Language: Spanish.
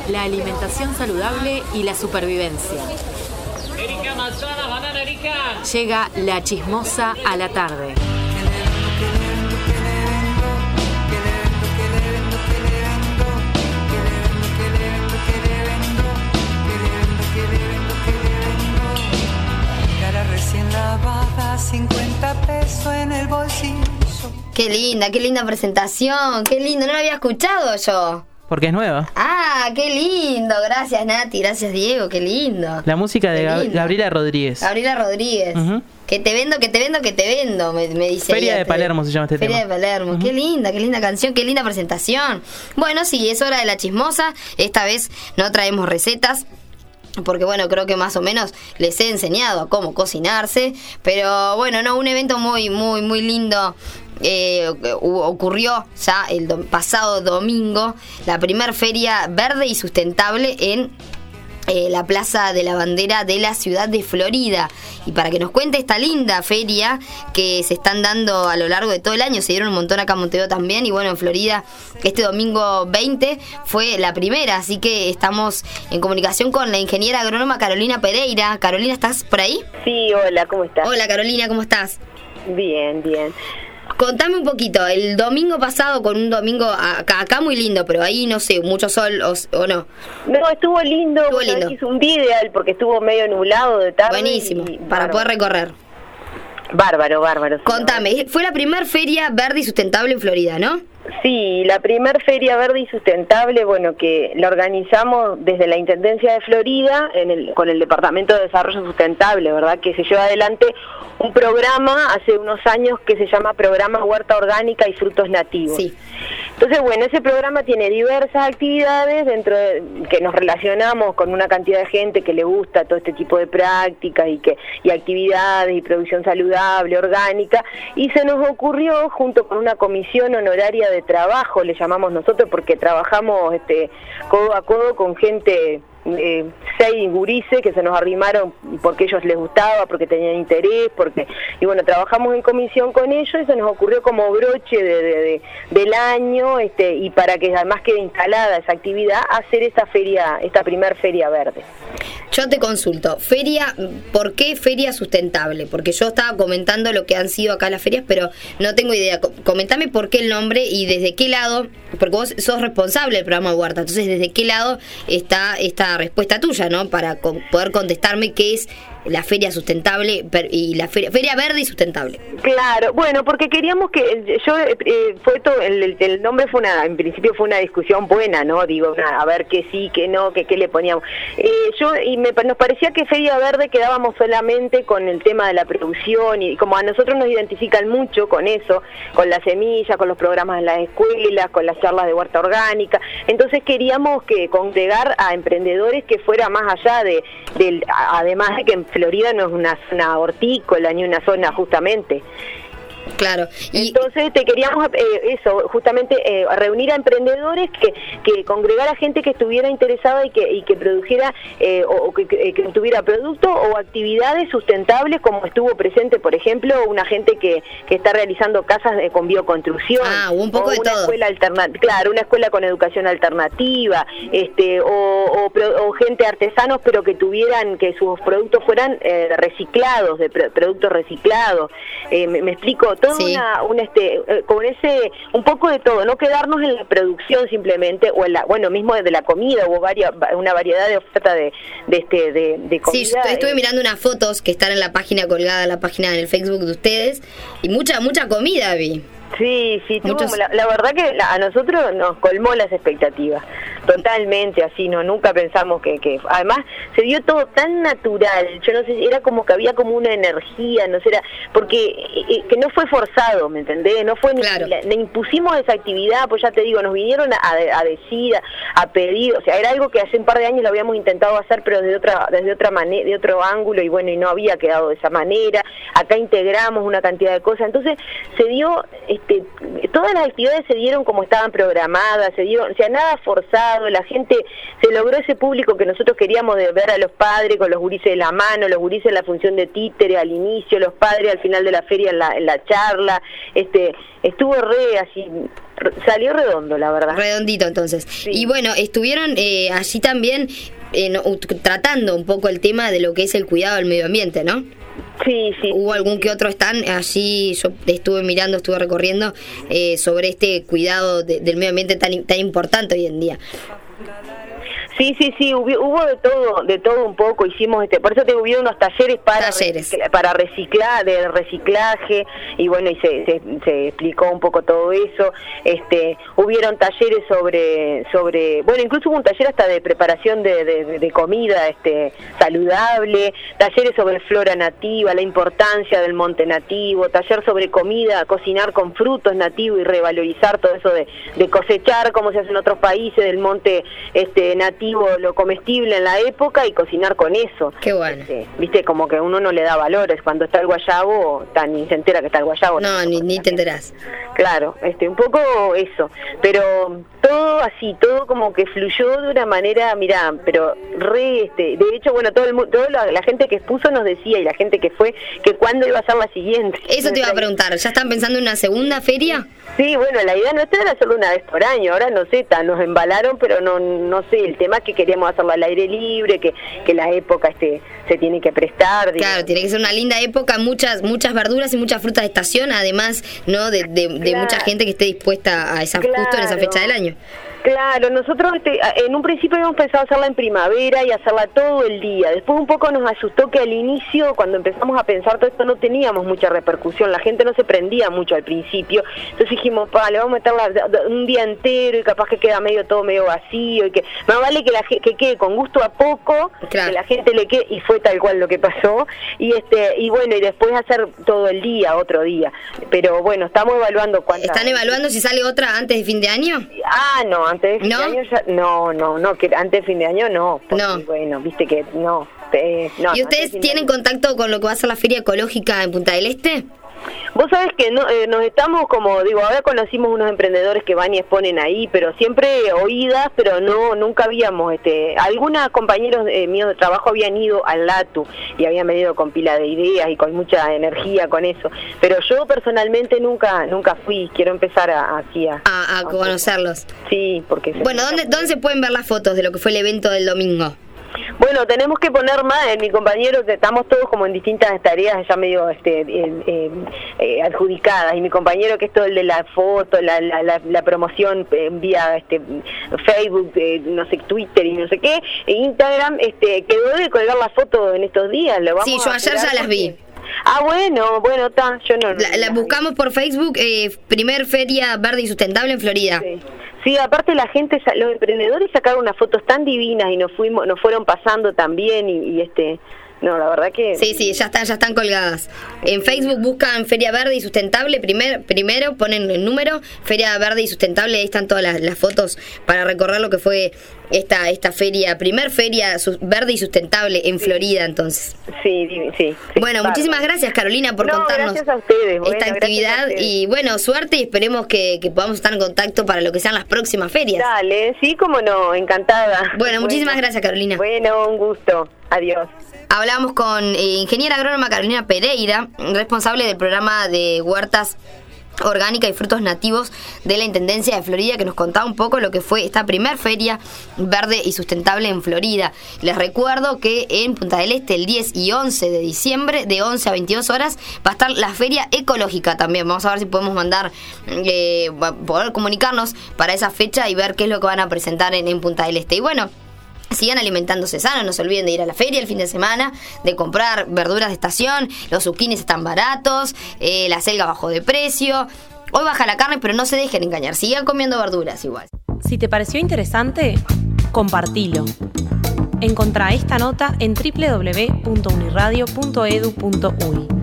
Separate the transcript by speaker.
Speaker 1: la alimentación saludable y la supervivencia.
Speaker 2: Erika, manzana, banana, Erika.
Speaker 1: Llega La Chismosa a la tarde.
Speaker 3: Cara recién lavada, 50 pesos en el bolsillo.
Speaker 4: Qué linda presentación, qué lindo, no lo había escuchado yo.
Speaker 5: Porque es nueva.
Speaker 4: Ah, qué lindo, gracias Nati, gracias Diego, qué lindo.
Speaker 5: La música de Gabriela Rodríguez.
Speaker 4: Gabriela Rodríguez.
Speaker 5: Uh-huh.
Speaker 4: Que te vendo, me dice.
Speaker 5: Feria de Palermo se llama este tema.
Speaker 4: Feria de Palermo, uh-huh. Qué linda canción, qué linda presentación. Bueno, sí, es hora de La Chismosa, esta vez no traemos recetas. Porque bueno, creo que más o menos les he enseñado a cómo cocinarse. Pero bueno, no, un evento muy lindo. Ocurrió ya el pasado domingo la primer feria verde y sustentable en la Plaza de la Bandera de la ciudad de Florida. Y para que nos cuente esta linda feria que se están dando a lo largo de todo el año, se dieron un montón acá en Montevideo también, y bueno, en Florida este domingo 20 fue la primera, así que estamos en comunicación con la ingeniera agrónoma Carolina Pereira. Carolina, ¿estás por ahí?
Speaker 6: Sí, hola, ¿cómo estás?
Speaker 4: Hola Carolina, ¿cómo estás?
Speaker 6: Bien.
Speaker 4: Contame un poquito, el domingo pasado, con un domingo acá muy lindo, pero ahí no sé, mucho sol o no.
Speaker 6: No, estuvo lindo. Hizo un día ideal porque estuvo medio nublado de tarde.
Speaker 4: Buenísimo, para poder recorrer.
Speaker 6: Bárbaro.
Speaker 4: Contame, fue la primer feria verde y sustentable en Florida, ¿no?
Speaker 6: Sí, la primer feria verde y sustentable, bueno, que la organizamos desde la Intendencia de Florida con el Departamento de Desarrollo Sustentable, ¿verdad? Que se lleva adelante un programa hace unos años que se llama Programa Huerta Orgánica y Frutos Nativos. Sí. Entonces, bueno, ese programa tiene diversas actividades que nos relacionamos con una cantidad de gente que le gusta todo este tipo de prácticas y actividades y producción saludable, orgánica, y se nos ocurrió, junto con una comisión honoraria de trabajo, le llamamos nosotros, porque trabajamos codo a codo con gente, 6 gurises que se nos arrimaron porque ellos les gustaba, porque tenían interés, y bueno, trabajamos en comisión con ellos y se nos ocurrió como broche del año, y para que además quede instalada esa actividad, hacer esta primer feria verde.
Speaker 4: Yo te consulto, ¿por qué feria sustentable? Porque yo estaba comentando lo que han sido acá las ferias, pero no tengo idea. Comentame por qué el nombre y desde qué lado, porque vos sos responsable del programa Huerta, entonces desde qué lado está esta respuesta tuya, ¿no? Para poder contestarme qué es la feria sustentable y la feria verde y sustentable.
Speaker 6: Claro, bueno, porque queríamos que fue todo el nombre en principio fue una discusión buena, ¿no? Digo, a ver qué sí, qué no, qué le poníamos. Nos parecía que feria verde quedábamos solamente con el tema de la producción, y como a nosotros nos identifican mucho con eso, con las semillas, con los programas en las escuelas, con las charlas de huerta orgánica, entonces queríamos congregar a emprendedores que fuera más allá además de que en Florida no es una zona hortícola ni una zona justamente.
Speaker 4: Claro.
Speaker 6: Entonces te queríamos justamente reunir a emprendedores que congregara gente que estuviera interesada y que produjera o que tuviera productos o actividades sustentables, como estuvo presente, por ejemplo, una gente que está realizando casas con bioconstrucción.
Speaker 4: Un poco de todo.
Speaker 6: Una escuela con educación alternativa, o gente artesanos, pero que sus productos fueran reciclados, de productos reciclados. Me explico. Todo sí. Un poco de todo, no quedarnos en la producción simplemente, o mismo de la comida, hubo una variedad de oferta de comida.
Speaker 4: Sí, estuve mirando unas fotos que están en la página colgada, en la página en el Facebook de ustedes, y mucha comida vi.
Speaker 6: Sí, la verdad que a nosotros nos colmó las expectativas, totalmente así, nunca pensamos que además se dio todo tan natural, yo no sé, era como que había como una energía, no sé, porque que no fue forzado, ¿me entendés? No fue ni impusimos esa actividad, pues ya te digo, nos vinieron a decir, a pedir, o sea, era algo que hace un par de años lo habíamos intentado hacer, pero desde otra manera, de otro ángulo, y bueno, y no había quedado de esa manera. Acá integramos una cantidad de cosas, entonces se dio todas las actividades se dieron como estaban programadas, o sea, nada forzado, la gente, se logró ese público que nosotros queríamos de ver a los padres con los gurises de la mano, los gurises en la función de títere al inicio, los padres al final de la feria en la charla, estuvo salió redondo, la verdad.
Speaker 4: Redondito, entonces.
Speaker 6: Sí.
Speaker 4: Y bueno, estuvieron allí también tratando un poco el tema de lo que es el cuidado del medio ambiente, ¿no?
Speaker 6: Sí.
Speaker 4: ¿Hubo algún que otro stand allí? Yo estuve recorriendo sobre este cuidado del medio ambiente tan importante hoy en día.
Speaker 6: Sí, hubo de todo un poco, hicimos por eso hubieron unos talleres para reciclaje, y bueno, y se explicó un poco todo eso. Hubieron talleres sobre bueno, incluso hubo un taller hasta de preparación de comida saludable, talleres sobre flora nativa, la importancia del monte nativo, taller sobre comida, cocinar con frutos nativos y revalorizar todo eso de cosechar como se hace en otros países del monte nativo, lo comestible en la época y cocinar con eso.
Speaker 4: Qué bueno.
Speaker 6: Viste, como que uno no le da valores cuando está el guayabo, ni se entera que está el guayabo.
Speaker 4: No, ni te enterás.
Speaker 6: Claro, un poco eso, pero todo así, todo como que fluyó de una manera, mirá, pero de hecho, bueno, toda la gente que expuso nos decía, y la gente que fue, que cuándo iba a ser la siguiente.
Speaker 4: Eso te iba a preguntar, ¿ya están pensando en una segunda feria?
Speaker 6: Sí, bueno, la idea nuestra era hacerlo una vez por año, ahora no sé, nos embalaron, pero no sé, el tema es que queríamos hacerlo al aire libre, que la época se tiene que prestar. Digamos.
Speaker 4: Claro, tiene que ser una linda época, muchas verduras y muchas frutas de estación, además, ¿no? De mucha gente que esté dispuesta a justo en esa fecha del año.
Speaker 6: Claro, nosotros en un principio habíamos pensado hacerla en primavera y hacerla todo el día. Después un poco nos asustó que al inicio, cuando empezamos a pensar todo esto, no teníamos mucha repercusión. La gente no se prendía mucho al principio. Entonces dijimos, le vamos a meterla un día entero y capaz que queda todo medio vacío. Y que más vale que quede con gusto a poco, claro, que la gente le quede, y fue tal cual lo que pasó. Y bueno, y después hacer todo el día, otro día. Pero bueno, estamos evaluando cuántas.
Speaker 4: ¿Están evaluando si sale otra antes de fin de año?
Speaker 6: No, antes de fin de año ya, no, que antes de fin de año no, porque, no. Bueno, viste que no.
Speaker 4: ¿Y ustedes tienen contacto con lo que va a ser la feria ecológica en Punta del Este?
Speaker 6: Vos sabés que nos estamos ahora conocimos unos emprendedores que van y exponen ahí, pero siempre oídas, pero nunca habíamos, algunos compañeros míos de trabajo habían ido al LATU y habían venido con pila de ideas y con mucha energía con eso, pero yo personalmente nunca fui, quiero empezar a
Speaker 4: conocerlos.
Speaker 6: Sí, porque...
Speaker 4: Bueno, ¿dónde se pueden ver las fotos de lo que fue el evento del domingo?
Speaker 6: Bueno, tenemos que poner más, mi compañero, estamos todos como en distintas tareas ya medio adjudicadas, y mi compañero que es todo el de la foto, la promoción vía Facebook, no sé, Twitter y no sé qué, Instagram, quedó de colgar la foto en estos días.
Speaker 4: Sí, yo ayer ya las vi.
Speaker 6: Bueno, está, yo no...
Speaker 4: La buscamos por Facebook, primer Feria Verde y Sustentable en Florida.
Speaker 6: Sí, aparte la gente, los emprendedores sacaron unas fotos tan divinas y nos fueron pasando también y no, la verdad que...
Speaker 4: Sí, ya están colgadas. En Facebook buscan Feria Verde y Sustentable, primero ponen el número, Feria Verde y Sustentable, ahí están todas las fotos para recorrer lo que fue esta feria, primer Feria Verde y Sustentable en Florida, entonces.
Speaker 6: Sí.
Speaker 4: Bueno, muchísimas gracias, Carolina, por contarnos
Speaker 6: gracias a ustedes,
Speaker 4: esta actividad, y bueno, suerte, y esperemos que podamos estar en contacto para lo que sean las próximas ferias.
Speaker 6: Dale, sí, cómo no, encantada.
Speaker 4: Bueno, muchísimas gracias, Carolina.
Speaker 6: Bueno, un gusto, adiós.
Speaker 4: Hablamos con ingeniera agrónoma Carolina Pereira, responsable del programa de huertas orgánica y frutos nativos de la Intendencia de Florida, que nos contaba un poco lo que fue esta primer feria verde y sustentable en Florida. Les recuerdo que en Punta del Este el 10 y 11 de diciembre de 11 a 22 horas va a estar la feria ecológica también. Vamos a ver si podemos poder comunicarnos para esa fecha y ver qué es lo que van a presentar en Punta del Este. Y bueno, sigan alimentándose sano, no se olviden de ir a la feria el fin de semana, de comprar verduras de estación, los zucchinis están baratos, la selga bajó de precio, hoy baja la carne, pero no se dejen engañar, sigan comiendo verduras igual.
Speaker 7: Si te pareció interesante, compartilo. Encontrá esta nota en www.uniradio.edu.uy.